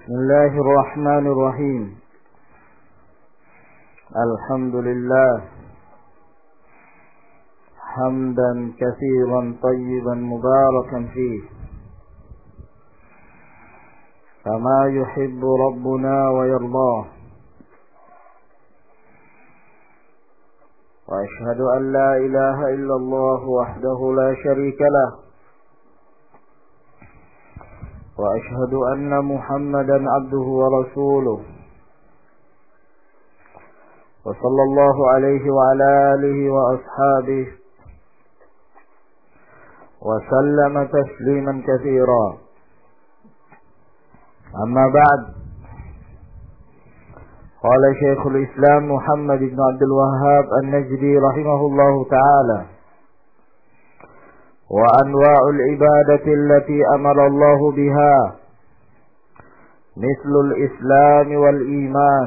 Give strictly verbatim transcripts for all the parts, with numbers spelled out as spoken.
بسم الله الرحمن الرحيم. الحمد لله حمدا كثيرا طيبا مباركا فيه كما يحب ربنا ويرضاه. وأشهد أن لا إله إلا الله وحده لا شريك له، وأشهد أن محمدا عبده ورسوله، وصلى الله عليه وعلى آله وأصحابه وسلم تسليما كثيرا. أما بعد، قال شيخ الإسلام محمد بن عبد الوهاب النجدي رحمه الله تعالى: وأنواع العبادة التي أمر الله بها مثل الإسلام والإيمان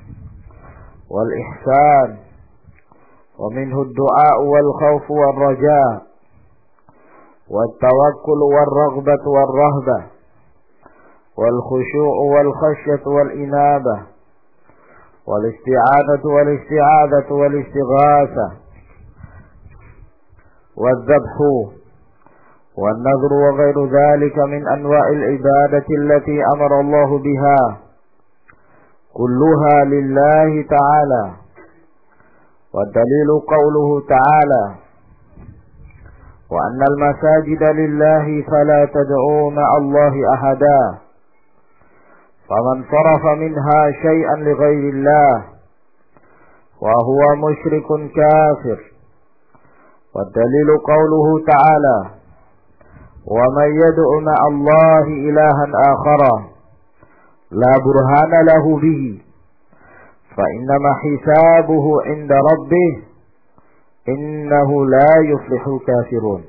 والإحسان، ومنه الدعاء والخوف والرجاء والتوكل والرغبة والرهبة والخشوع والخشية والإنابة والاستعانة والاستعاذة والاستغاثة والذبح والنذر وغير ذلك من أنواع العبادة التي أمر الله بها، كلها لله تعالى. والدليل قوله تعالى: وأن المساجد لله فلا تدعوا مع الله أحدا، فمن صرف منها شيئا لغير الله وهو مشرك كافر. والدليل قوله تعالى: ومن يدع مع الله إلها آخر لا برهان له به فإنما حسابه عند ربه إنه لا يفلح الكافرون.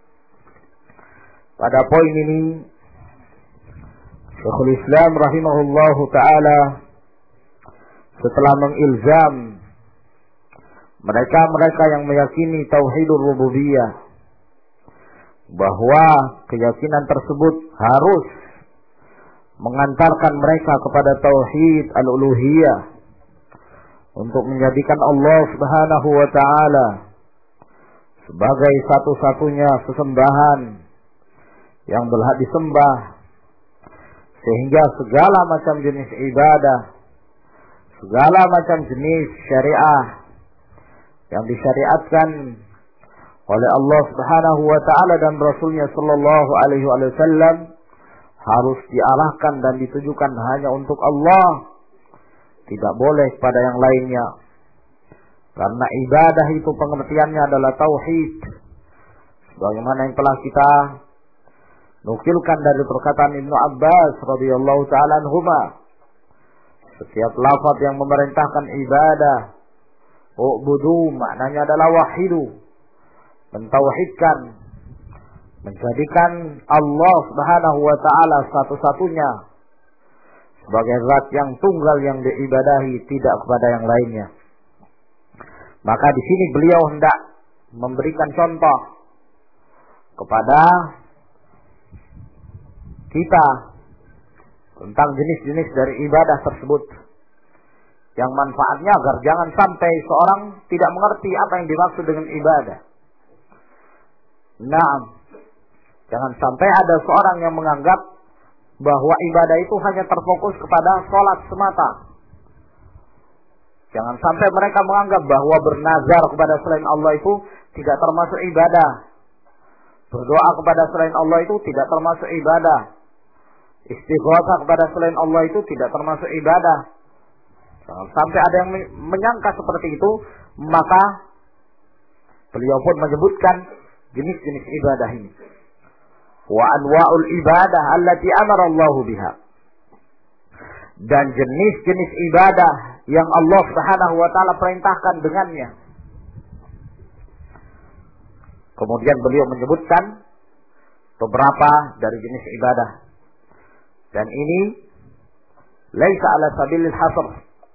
Pada poin ini Syekhul Islam rahimahullahu ta'ala setelah mengilzam mereka-mereka yang meyakini tauhidur rububiyah bahwa keyakinan tersebut harus mengantarkan mereka kepada tauhid al-uluhiyah untuk menjadikan Allah Subhanahu wa taala sebagai satu-satunya sesembahan yang berhak disembah, sehingga segala macam jenis ibadah, segala macam jenis syariah yang disyariatkan oleh Allah Subhanahu wa taala dan Rasulnya sallallahu alaihi wasallam harus diarahkan dan ditujukan hanya untuk Allah, tidak boleh pada yang lainnya. Karena ibadah itu pengertiannya adalah tauhid, sebagaimana yang telah kita nukilkan dari perkataan Ibnu Abbas radhiyallahu taala anhuma. Setiap lafaz yang memerintahkan ibadah, u'budu, maknanya adalah wahidu, mentauhidkan, menjadikan Allah Subhanahu wa taala satu-satunya sebagai zat yang tunggal yang diibadahi, tidak kepada yang lainnya. Maka di sini beliau hendak memberikan contoh kepada kita tentang jenis-jenis dari ibadah tersebut yang manfaatnya agar jangan sampai seorang tidak mengerti apa yang dimaksud dengan ibadah. Naam, jangan sampai ada seorang yang menganggap bahwa ibadah itu hanya terfokus kepada sholat semata. Jangan sampai mereka menganggap bahwa bernazar kepada selain Allah itu tidak termasuk ibadah. Berdoa kepada selain Allah itu tidak termasuk ibadah. Istighatsah kepada selain Allah itu tidak termasuk ibadah. Jangan sampai ada yang menyangka seperti itu, maka beliau pun menyebutkan jenis-jenis ibadah ini. Wa anwa'ul ibadah allati amara Allahu biha. Dan jenis-jenis ibadah yang Allah Subhanahu wa taala perintahkan dengannya. Kemudian beliau menyebutkan beberapa dari jenis ibadah. Dan ini laisa ala sabilil hasr.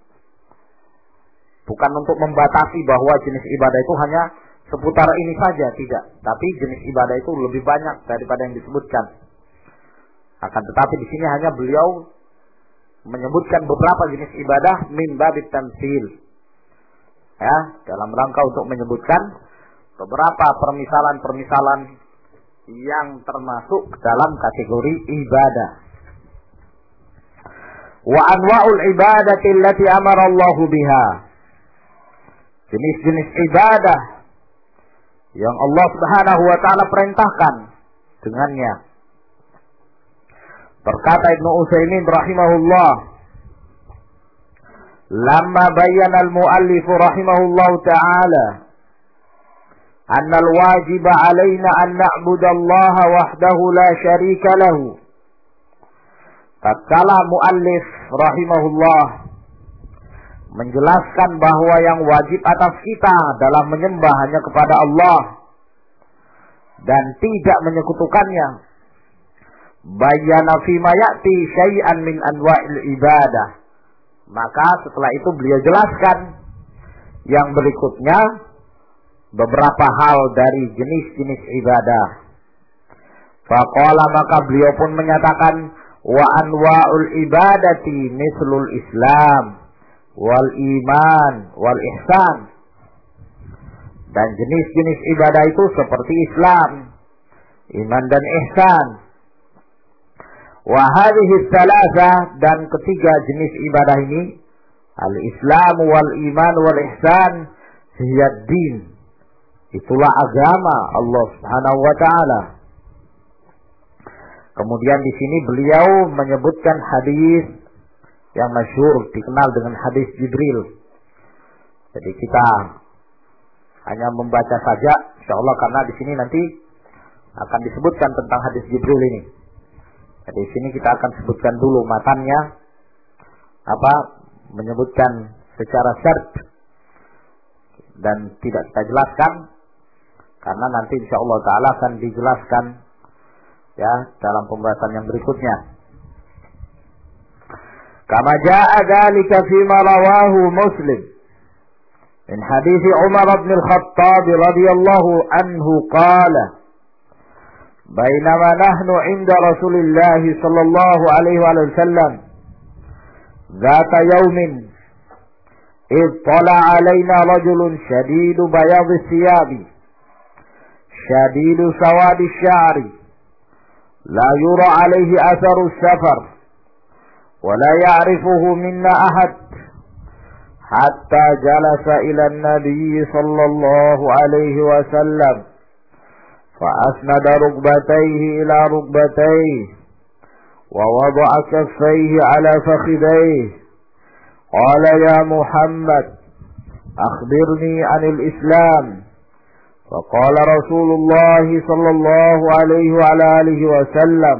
Bukan untuk membatasi bahwa jenis ibadah itu hanya seputar ini saja, tidak. Tapi jenis ibadah itu lebih banyak daripada yang disebutkan. Akan tetapi di sini hanya beliau menyebutkan beberapa jenis ibadah min babit tamtsil. Ya, dalam rangka untuk menyebutkan beberapa permisalan-permisalan yang termasuk dalam kategori ibadah. Wa anwa'ul ibadati allati amara Allah biha. Jenis-jenis ibadah yang Allah Subhanahu wa taala perintahkan dengannya. Berkata Ibnu Utsaimin rahimahullah, lamma bayyana al-muallif rahimahullah ta'ala anna al-wajib 'alaina an na'budu Allah wahdahu la syarika lahu. Tatkala muallif rahimahullah menjelaskan bahwa yang wajib atas kita adalah menyembah hanya kepada Allah dan tidak menyekutukannya, bayyana fi ma ya'ti syai'an min anwa'il ibadah. Maka setelah itu beliau jelaskan yang berikutnya beberapa hal dari jenis-jenis ibadah. Faqala, maka beliau pun menyatakan, wa anwa'ul ibadati mislul Islam wal iman wal ihsan. Dan jenis-jenis ibadah itu seperti Islam, iman dan ihsan. Wa hadhihi tsalatsa, dan ketiga jenis ibadah ini, al-Islam wal iman wal ihsan, hiya din. Itulah agama Allah Subhanahu wa taala. Kemudian di sini beliau menyebutkan hadis yang masyhur dikenal dengan hadis Jibril. Jadi kita hanya membaca saja insyaallah, karena di sini nanti akan disebutkan tentang hadis Jibril ini. Jadi di sini kita akan sebutkan dulu matannya, apa, menyebutkan secara syart dan tidak kita jelaskan, karena nanti insyaallah taala akan dijelaskan ya dalam pembahasan yang berikutnya. Kama jaa dzalika fi ma rawahu Muslim min hadits Umar bin Al-Khattab radhiyallahu anhu qala bainama nahnu 'inda Rasulillah sallallahu alaihi wasallam dzata yaumin idh tala 'alaina rajulun shadidu bayadhi thiyabi shadidu sawadi sya'ri la yura 'alaihi atharu safar wa la ya'rifuhu minna ahad hatta jalasa ila an-nabiy sallallahu alaihi wasallam فأسند ركبتيه إلى ركبتيه ووضع كفيه على فخذيه قال يا محمد أخبرني عن الإسلام فقال رسول الله صلى الله عليه وعلى آله وسلم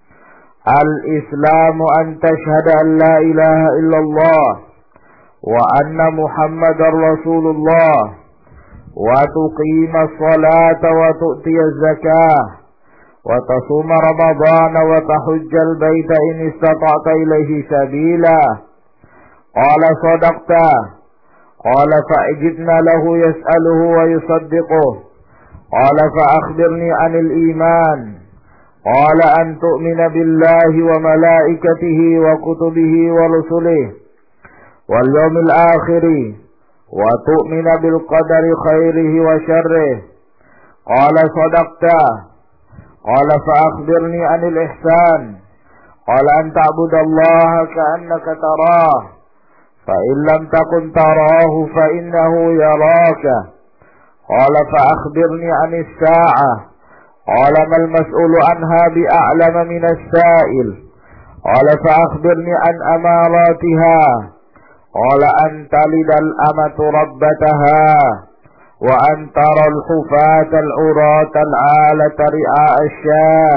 الإسلام أن تشهد أن لا إله إلا الله وأن محمد رسول الله وتقيم الصلاة وتؤتي الزكاة وتصوم رمضان وتحج البيت إن استطعت إليه سبيلا قال صدقت قال فأجبنا له يسأله ويصدقه قال فأخبرني عن الإيمان قال أن تؤمن بالله وملائكته وكتبه ورسله واليوم الآخر وتؤمن بالقدر خيره وشره قال صدقت قال فأخبرني عن الإحسان قال أن تعبد الله كأنك تراه فإن لم تكن تراه فإنه يراك قال فأخبرني عن الساعة قال ما المسؤول عنها بأعلم من السائل قال فأخبرني عن أماراتها قال أن تلد الأمة ربتها وأن ترى الحفاة العراة العالة رعاء الشاه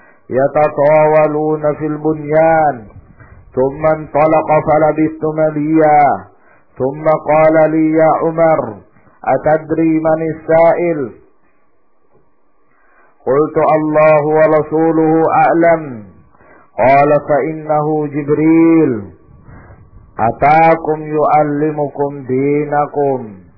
يتطاولون في البنيان ثم انطلق فلبثت مليا ثم قال لي يا عمر أتدري من السائل قلت الله ورسوله أعلم قال فإنه جبريل أتاكم يعلمكم دينكم.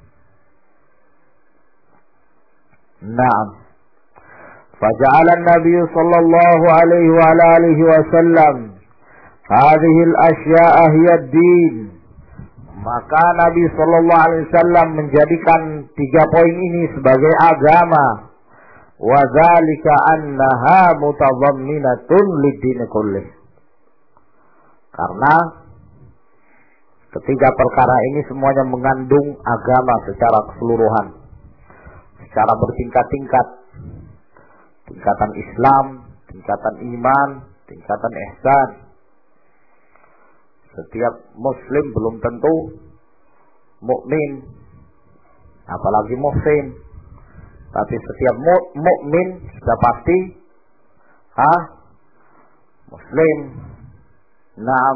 نعم. فجعل النبي صلى الله عليه وعلى آله وسلم hadhil asya'a hiya din. Maka Nabi sallallahu alaihi wasallam menjadikan tiga poin ini sebagai agama. Wa dzalika annaha mutadhamminatun lid-din kullih. Karena ketiga perkara ini semuanya mengandung agama secara keseluruhan, secara bertingkat-tingkat. Tingkatan Islam, tingkatan iman, tingkatan ihsan. Setiap muslim belum tentu mukmin, apalagi muhsin. Tapi setiap mu- mukmin sudah pasti ah muslim. Naam.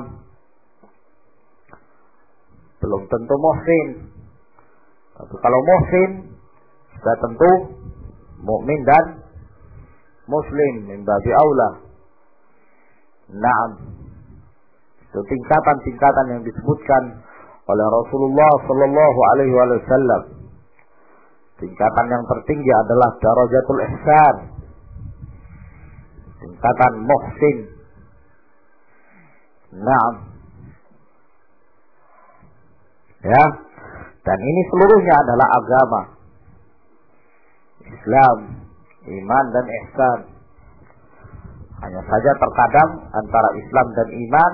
Belum tentu muhsin. Tapi kalau muhsin sudah tentu mukmin dan muslim min babi aula. Naam. Itu tingkatan-tingkatan yang disebutkan oleh Rasulullah sallallahu alaihi wasallam. Tingkatan yang tertinggi adalah darajatul ihsan. Tingkatan muhsin. Naam. Ya. Dan ini seluruhnya adalah agama. Islam, iman dan ihsan. Hanya saja terkadang antara Islam dan iman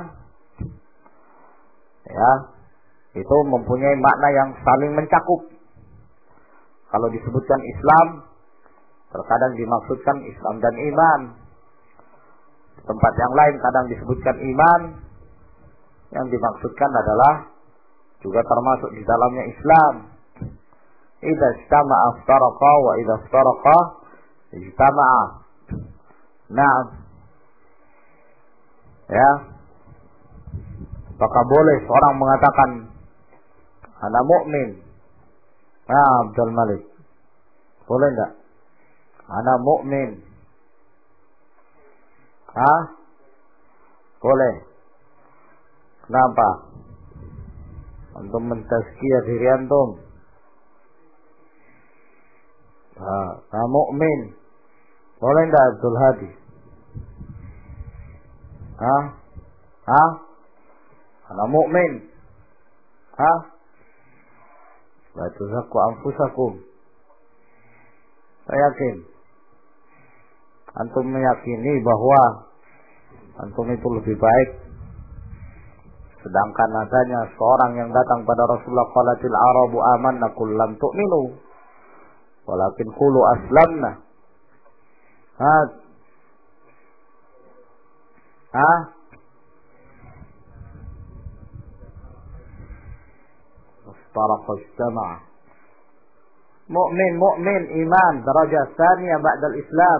ya, itu mempunyai makna yang saling mencakup. Kalau disebutkan Islam, terkadang dimaksudkan Islam dan iman. Tempat yang lain kadang disebutkan iman, yang dimaksudkan adalah juga termasuk di dalamnya Islam. Idza istama'a iftaraqa wa idza iftaraqa ijtama'a. Naam. Ya. Apakah boleh seorang mengatakan ana mukmin? Ah, Abdul Malik. Boleh enggak? Ana mukmin. Hah? Boleh. Kenapa? Antum mentazkiyah diri antum. Ah, ana mukmin. Boleh enggak Abdul Hadi? Hah? Hah? Ana mukmin. Hah? La tuzakku anfusakum. Saya yakin antum meyakini bahwa antum itu lebih baik. Sedangkan adanya seorang yang datang pada Rasulullah, qalatil arabu amanna qul lam tu'minu walakin qulu aslamna. Ha? Ha? Istaraqa ijtama'a. Mu'min, mu'min, iman, darajah tsaniyah ba'dal Islam.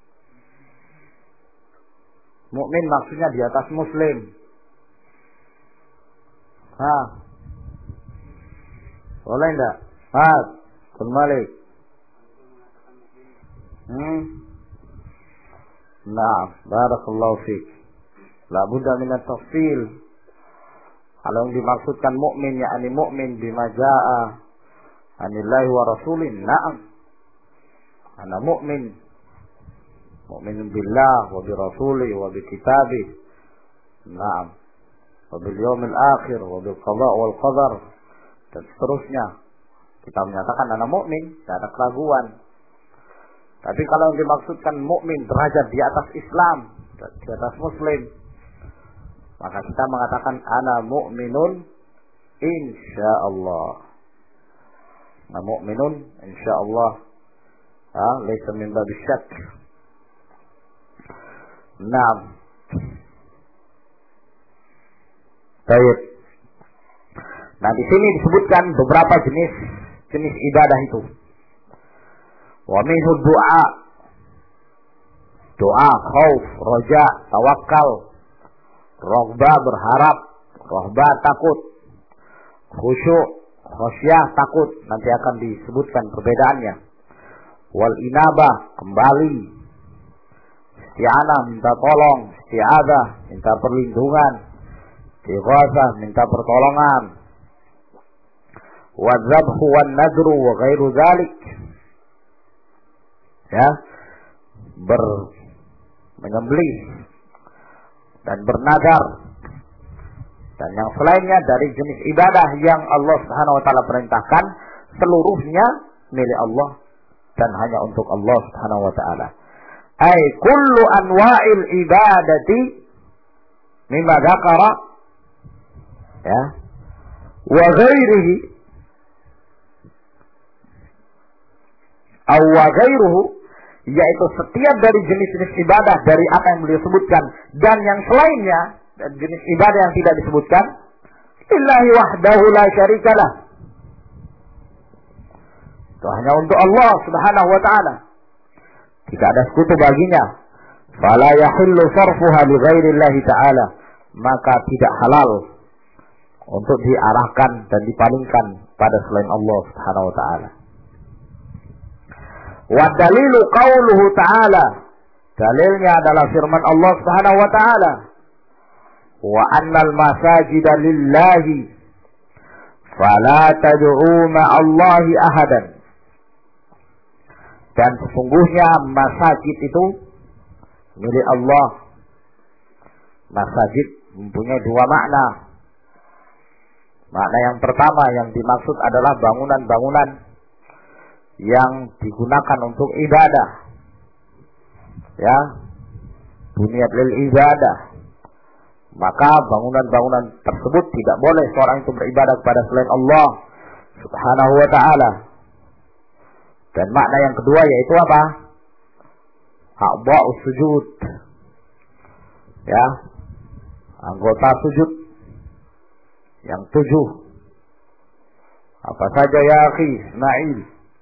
Mu'min maksudnya di atas muslim. Ha? Boleh enggak? Ha? Kembali. Hmm? Nah, barakallahu fiik. La budda min at-tafsil. Kalau yang dimaksudkan mukmin yakni mukmin bima jaa anillahi wa rasulin. Na'am. Ana mukmin. Mukmin billah wa bi rasuli wa bi kitabi. Na'am. Wa bil yaumil akhir wa bil qada' wal qadar. Dan seterusnya. Kita menyatakan ana mukmin, tidak ada keraguan. Tapi kalau yang dimaksudkan mukmin derajat di atas Islam, di atas muslim, maka kita mengatakan ana mu'minun insyaallah. Ana mu'minun insyaallah. Ah, laisa min bab syak. Naam. Baik. Nah, di sini disebutkan beberapa jenis jenis ibadah itu. Wa minhu du'a. Doa, khauf, roja, tawakal. Rohbah berharap, rohbah takut, khusyuk, khosyah takut, nanti akan disebutkan perbedaannya. Wal inabah kembali, isti'anah minta tolong, isti'adah minta perlindungan, istighasah minta pertolongan, wadzabhu wan nadru wa ghairu dzalik. Ya, ber menyembelih dan bernadar Dan yang selainnya dari jenis ibadah yang Allah Subhanahu wa taala perintahkan, seluruhnya milik Allah dan hanya untuk Allah Subhanahu wa taala. Ai kullu anwa'il ibadati mimma dzakara ya wa ghairihi aw wa ghairuhu, yaitu setiap dari jenis-jenis ibadah dari apa yang beliau sebutkan dan yang selainnya dan jenis ibadah yang tidak disebutkan, lillahi wahdahu la syarikalah, itu hanya untuk Allah Subhanahu wa taala, tidak ada sekutu baginya. Fala yahillu sarfuha li ghairillahi ta'ala, maka tidak halal untuk diarahkan dan dipalingkan pada selain Allah Subhanahu wa taala. Wa dalilu qauluhu ta'ala, dalilnya adalah firman Allah Subhanahu wa taala, wa annal masajida lillahi fala tad'u ma'allahi ahadan, dan sesungguhnya masjid itu milik Allah. Masjid mempunyai dua makna. Makna yang pertama yang dimaksud adalah bangunan-bangunan yang digunakan untuk ibadah. Ya, bunyat lil ibadah. Maka bangunan-bangunan tersebut tidak boleh seorang itu beribadah kepada selain Allah Subhanahu wa taala. Dan makna yang kedua yaitu apa? A'dha'us sujud. Ya, anggota sujud yang tujuh. Apa saja ya akhi Ismail?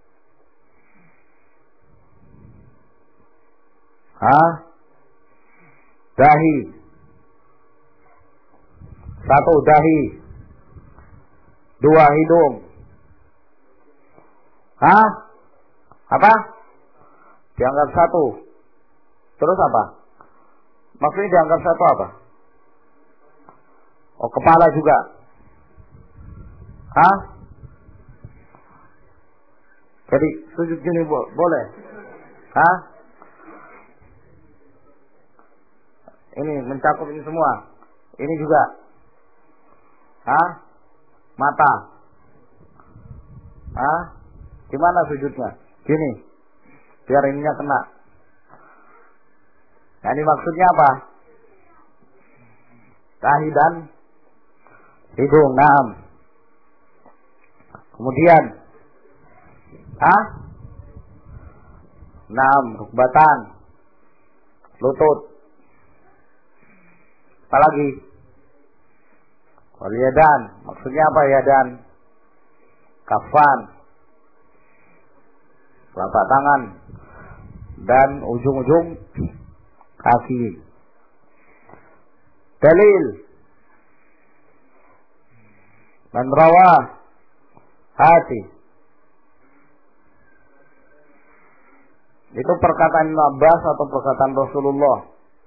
Hah? Dahi. Satu dahi. Dua hidung. Hah? Apa? Dianggap satu. Terus apa? Maksudnya dianggap satu apa? Oh, kepala juga. Hah? Jadi sujud gini bo- boleh? Hah? Ini mencakup ini semua. Ini juga. Hah? Mata. Hah? Gimana sujudnya? Gini. Biar ininya kena. Nah, ini maksudnya apa? Dahi dan hidung. Naam. Kemudian. Hah? Naam. Rukbatan. Lutut. Apalagi? Wal yadan. Maksudnya apa yadan? Kafan. Telapak tangan. Dan ujung-ujung kaki. Dalil. Man rawah hati. Itu perkataan Ibnu Abbas atau perkataan Rasulullah?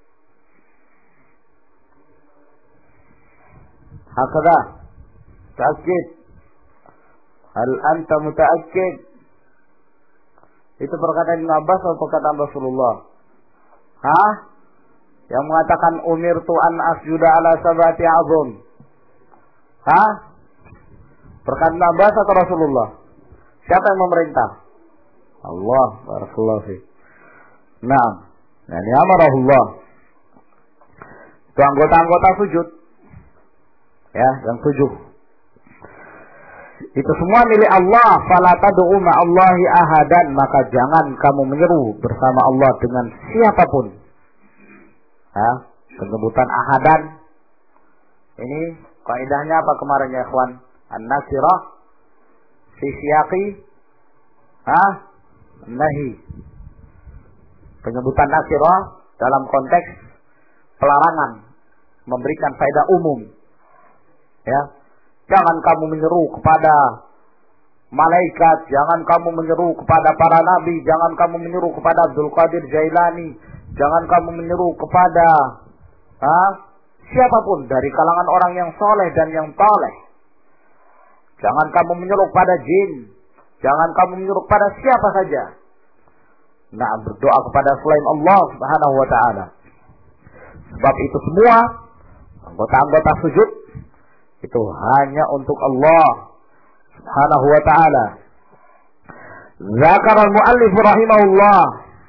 Hakada. Ta'akkid. Hal anta muta'akkid? Itu perkataan Ibnu Abbas atau perkataan Rasulullah? Hah? Yang mengatakan umirtu an asjuda ala sabati azum. Hah? Perkataan Ibnu Abbas atau Rasulullah? Siapa yang memerintah? Allah. Barakallahu fiik. Naam. Nah, ini amarahullah. Itu anggota-anggota sujud. Ya, yang tujuh. Itu semua milik Allah. Fala tad'u ma'allahi ahadan, maka jangan kamu menyeru bersama Allah dengan siapapun. Ya, penyebutan ahadan ini kaidahnya apa kemarin ya ikhwan? An-nakirah fi siyaqi ha nahi. Penyebutan nakirah dalam konteks pelarangan, memberikan faedah umum. Ya, jangan kamu menyeru kepada malaikat, jangan kamu menyeru kepada para nabi, jangan kamu menyeru kepada Abdul Qadir Jailani, jangan kamu menyeru kepada ha, siapapun dari kalangan orang yang soleh dan yang toleh. Jangan kamu menyeru kepada jin, jangan kamu menyeru kepada siapa saja. Nah, berdoa kepada selain Allah Subhanahu wa taala. Sebab itu semua anggota-anggota sujud Itu hanya untuk Allah Subhanahu wa ta'ala. Zakar al-muallif rahimahullah.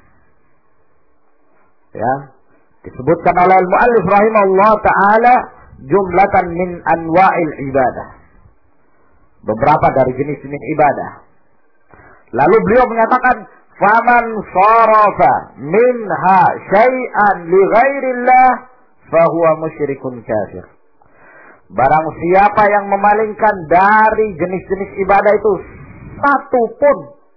Ya, disebutkan oleh al-muallif rahimahullah ta'ala jumlatan min anwa'il ibadah. Beberapa dari jenis-jenis ibadah. Lalu beliau menyatakan, faman sarafa minha syai'an li ghairillah fahuwa musyrikun kafir. Barang siapa yang memalingkan dari jenis-jenis ibadah itu satu pun,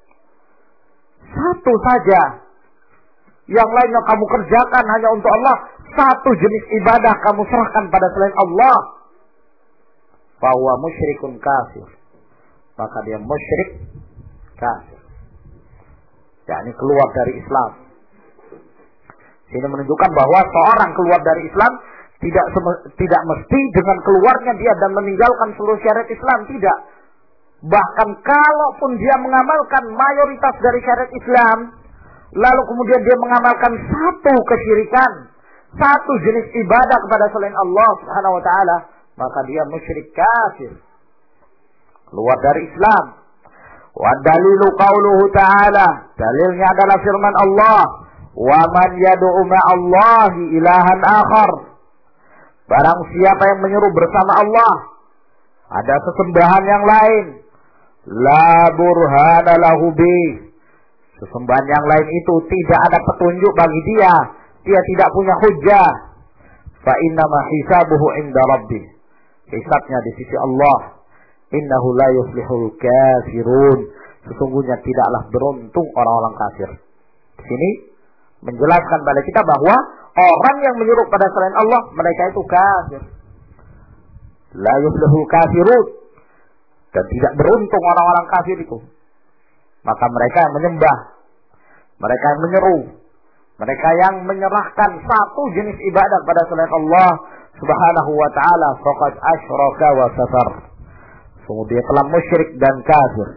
satu saja, yang lainnya kamu kerjakan hanya untuk Allah, satu jenis ibadah kamu serahkan pada selain Allah, fahuwa musyrikun kafir, maka dia musyrik kafir, yakni keluar dari Islam. Ini menunjukkan bahwa seorang keluar dari Islam tidak tidak mesti dengan keluarnya dia dan meninggalkan seluruh syariat Islam, tidak. Bahkan kalaupun dia mengamalkan mayoritas dari syariat Islam, lalu kemudian dia mengamalkan satu kesyirikan, satu jenis ibadah kepada selain Allah Subhanahu wa taala, maka dia musyrik kafir, keluar dari Islam. Wa dalilu qauluhu ta'ala, dalilnya adalah firman Allah, wa man yad'u ma'allahi ilahan akhar. Barang siapa yang menyeru bersama Allah ada sesembahan yang lain, la burhana lahu bih, sesembahan yang lain itu tidak ada petunjuk bagi dia, dia tidak punya hujjah, fa innama hisabuhu inda rabbih, hisabnya di sisi Allah. Innahu la yuflihul kafirun, sesungguhnya tidaklah beruntung orang-orang kafir. Di sini menjelaskan pada kita bahwa orang yang menyuruh pada selain Allah, mereka itu kafir. La yuflihul kafirun, dan tidak beruntung orang-orang kafir itu. Maka mereka yang menyembah, mereka yang menyeru, mereka yang menyerahkan satu jenis ibadah pada selain Allah Subhanahu wa ta'ala, faqad asyraka wa kafar, sungguh dia telah musyrik dan kafir.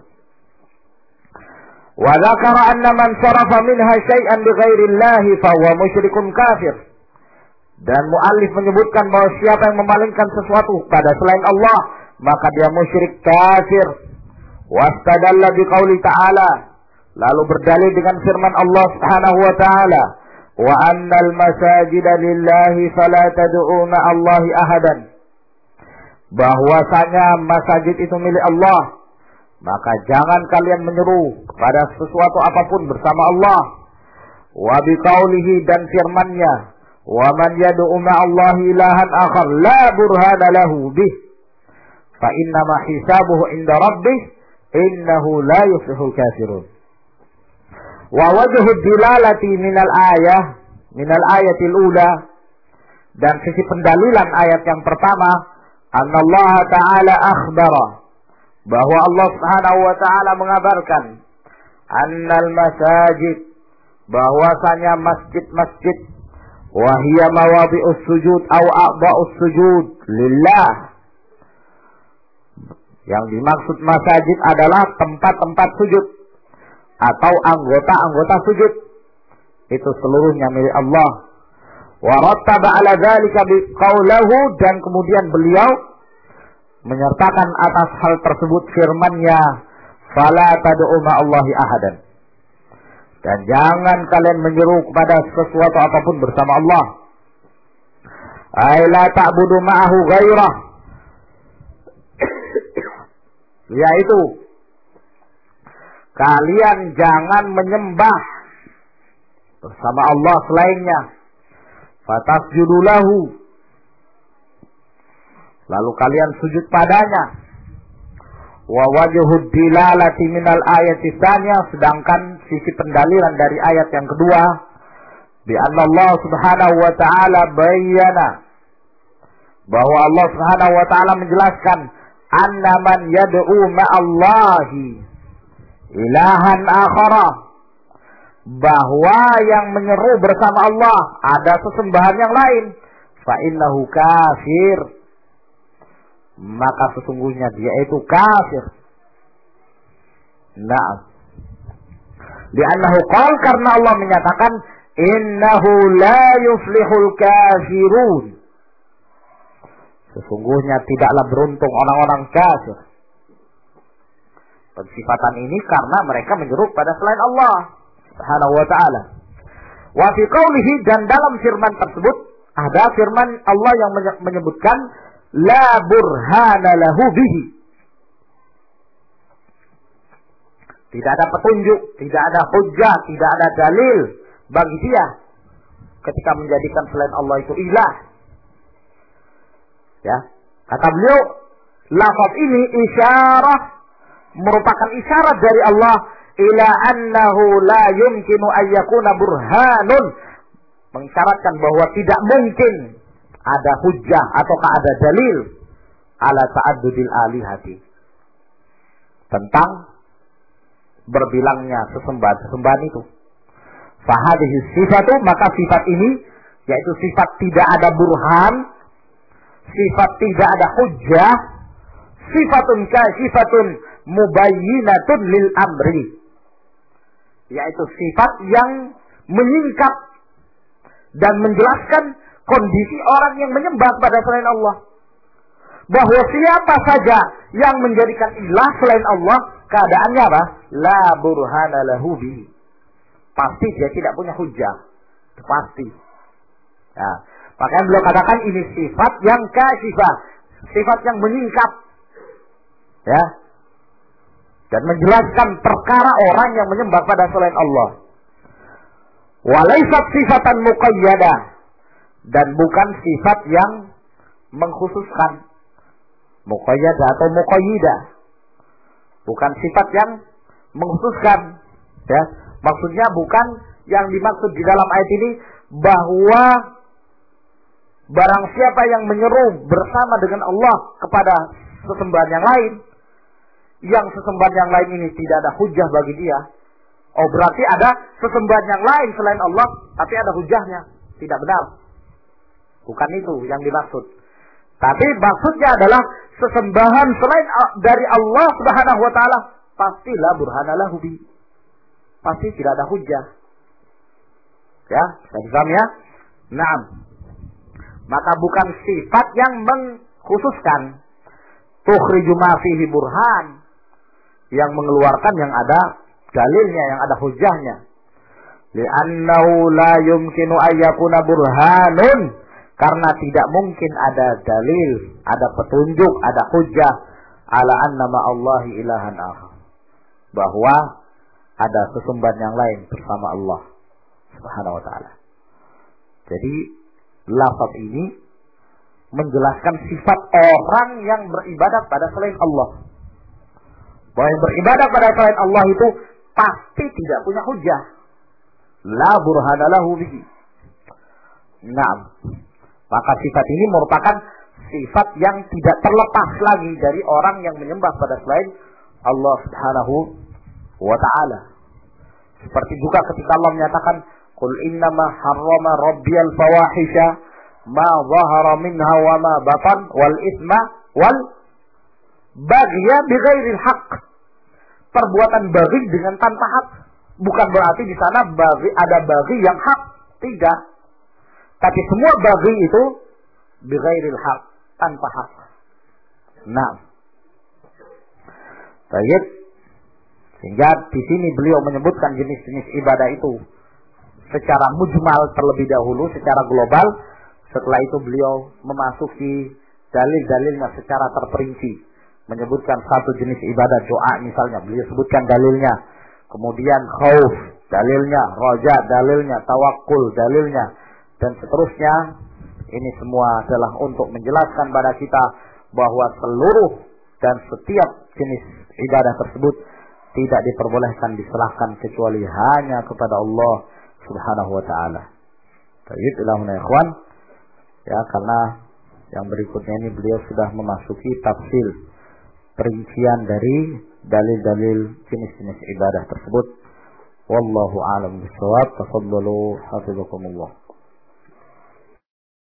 Wa dzakara anna man sarafa minha syai'an bi ghairillahi fa huwa musyrikun kafir. Dan muallif menyebutkan bahwa siapa yang memalingkan sesuatu pada selain Allah, maka dia musyrik kafir. Wastadalla bi qauli ta'ala, lalu berdalil dengan firman Allah Subhanahu wa ta'ala, wa annal masajida lillahi fala tad'u ma'allahi ahadan, bahwasanya masjid itu milik Allah, maka jangan kalian menyeru kepada sesuatu apapun bersama Allah. Wa biqaulihi, dan firman-Nya, wa man yad'u ma'allahi ilahan akhar la burhana lahu bih fa innama hisabuhu inda rabbih innahu la yuflihul kafirun. Wa wajhu dilalati minal ayah minal ayatil ula, dan sisi pendalilan ayat yang pertama, Allah Ta'ala akhbara, bahwa Allah Subhanahu wa ta'ala mengabarkan, annal masajid, bahwasanya masjid-masjid, wa hiya mawadhi'us sujud aw a'dha'us sujud lillah, yang dimaksud masjid adalah tempat-tempat sujud atau anggota-anggota sujud, itu seluruhnya milik Allah. Wa rattaba ala dzalika biqaulihi, dan kemudian beliau menyertakan atas hal tersebut firman-Nya, fala tad'u ma'allahi ahadan, dan jangan kalian menyeru kepada sesuatu apapun bersama Allah. Ay la ta'budu ma'ahu ghairah, yaitu kalian jangan menyembah bersama Allah selainnya. Fatasjudu lahu, lalu kalian sujud padanya. Wa wajhud dilalati minal ayati tsaniyah, sedangkan sisi pendalilan dari ayat yang kedua, bi anna Allah Subhanahu wa ta'ala bayyana, bahwa Allah Subhanahu wa ta'ala menjelaskan, anna man yad'u ma'allahi ilahan akhara, bahwa yang menyeru bersama Allah ada sesembahan yang lain, fa innahu kafir, maka sesungguhnya dia itu kafir. Nah, li'annahu qala, karena Allah menyatakan, innahu la yuflihul kafirun, Sesungguhnya tidaklah beruntung orang-orang kafir. Pensifatan ini karena mereka menyeru pada selain Allah Subhanahu wa ta'ala. Wa fi qawlihi, dan dalam firman tersebut ada firman Allah yang menyebutkan la burhana lahu bihi. Tidak ada petunjuk, tidak ada hujjah, tidak ada dalil bagi dia ketika menjadikan selain Allah itu ilah. Ya, kata beliau, lafaz ini isyarah, merupakan isyarat dari Allah ila annahu la yumkinu an yakuna burhanun, mengisyaratkan bahwa tidak mungkin ada hujjah ataukah ada dalil ala ta'addudil alihati, tentang berbilangnya sesembahan-sesembahan itu. Fahadhihi sifatu, maka sifat ini yaitu sifat tidak ada burhan, sifat tidak ada hujjah, sifatun kasifatun mubayyinatun lil amri, yaitu sifat yang menyingkap dan menjelaskan kondisi orang yang menyembah pada selain Allah. Bahwa siapa saja yang menjadikan ilah selain Allah, keadaannya apa? La burhana lahu bihi. Pasti dia tidak punya hujjah. Itu pasti. Ya. Makanya beliau katakan ini sifat yang kasifah, sifat yang menyingkap. Ya. Dan menjelaskan perkara orang yang menyembah pada selain Allah. Walaysat sifatan muqayyadah, dan bukan sifat yang mengkhususkan. Muqayyadah atau muqayyidah, bukan sifat yang mengkhususkan. Ya, maksudnya bukan yang dimaksud di dalam ayat ini bahwa barang siapa yang menyeru bersama dengan Allah kepada sesembahan yang lain, yang sesembahan yang lain ini tidak ada hujjah bagi dia, oh berarti ada sesembahan yang lain selain Allah tapi ada hujjahnya. Tidak benar. Bukan itu yang dimaksud. Tapi maksudnya adalah sesembahan selain dari Allah Subhanahu wa ta'ala pastilah burhana lahu bi. Pasti tidak ada hujjah. Ya, saya paham ya? Naam. Maka bukan sifat yang mengkhususkan. Tukhriju ma fihi burhan, yang mengeluarkan yang ada dalilnya, yang ada hujjahnya. Li'annahu la yumkinu ayyakuna burhanun, karena tidak mungkin ada dalil, ada petunjuk, ada hujjah ala anna ma'allahi ilahan akhar, bahwa ada sesembahan yang lain bersama Allah Subhanahu wa ta'ala. Jadi lafaz ini menjelaskan sifat orang yang beribadat pada selain Allah. Bahwa yang beribadat pada selain Allah itu pasti tidak punya hujjah. La burhana lahu bihi. Naam. Maka sifat ini merupakan sifat yang tidak terlepas lagi dari orang yang menyembah pada selain Allah Subhanahu wa ta'ala. Seperti juga ketika Allah menyatakan, Qul innama harrama rabbiyal fawahisha ma zahara minha wa ma batan wal isma wal baghya bighairil haqq. Perbuatan baghi dengan tanpa hak. Bukan berarti di sana baghi ada baghi yang hak, tidak. Tapi semua baghi itu bighairil haq, tanpa hak. Nah. Baik. Sehingga di sini beliau menyebutkan jenis-jenis ibadah itu secara mujmal terlebih dahulu, secara global. Setelah itu beliau memasuki dalil-dalilnya secara terperinci. Menyebutkan satu jenis ibadah, doa misalnya, beliau sebutkan dalilnya. Kemudian khauf, dalilnya, raja, dalilnya, tawakkul, dalilnya, dan seterusnya. Ini semua adalah untuk menjelaskan pada kita bahwa seluruh dan setiap jenis ibadah tersebut tidak diperbolehkan diserahkan kecuali hanya kepada Allah Subhanahu wa ta'ala. Baik, ilahuna ikhwan. Ya, karena yang berikutnya ini beliau sudah memasuki tafsir, perincian dari dalil-dalil jenis-jenis ibadah tersebut. Wallahu a'lam bishawab. Tafadhalu hafizakumullah.